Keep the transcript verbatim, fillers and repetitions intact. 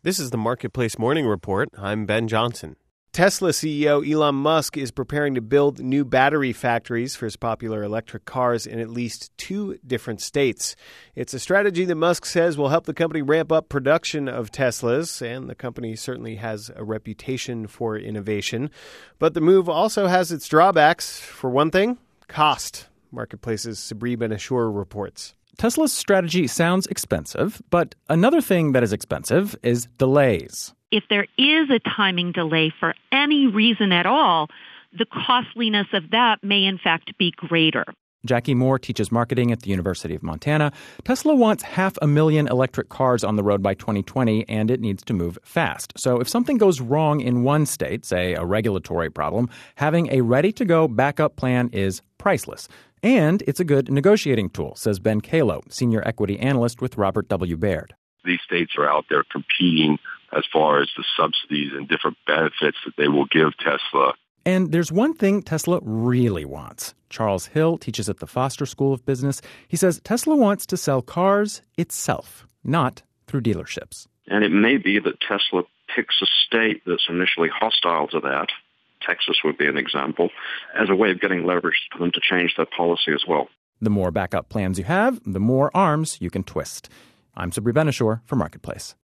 This is the Marketplace Morning Report. I'm Ben Johnson. Tesla C E O Elon Musk is preparing to build new battery factories for his popular electric cars in at least two different states. It's a strategy that Musk says will help the company ramp up production of Teslas, and the company certainly has a reputation for innovation. But the move also has its drawbacks. For one thing, cost. Marketplace's Sabri Ben-Achour reports. Tesla's strategy sounds expensive, but another thing that is expensive is delays. If there is a timing delay for any reason at all, the costliness of that may in fact be greater. Jackie Moore teaches marketing at the University of Montana. Tesla wants half a million electric cars on the road by twenty twenty, and it needs to move fast. So if something goes wrong in one state, say a regulatory problem, having a ready-to-go backup plan is priceless. And it's a good negotiating tool, says Ben Kalo, senior equity analyst with Robert W. Baird. These states are out there competing as far as the subsidies and different benefits that they will give Tesla. And there's one thing Tesla really wants. Charles Hill teaches at the Foster School of Business. He says Tesla wants to sell cars itself, not through dealerships. And it may be that Tesla picks a state that's initially hostile to that. Texas would be an example, as a way of getting leverage for them to change their policy as well. The more backup plans you have, the more arms you can twist. I'm Sabri Ben-Achour for Marketplace.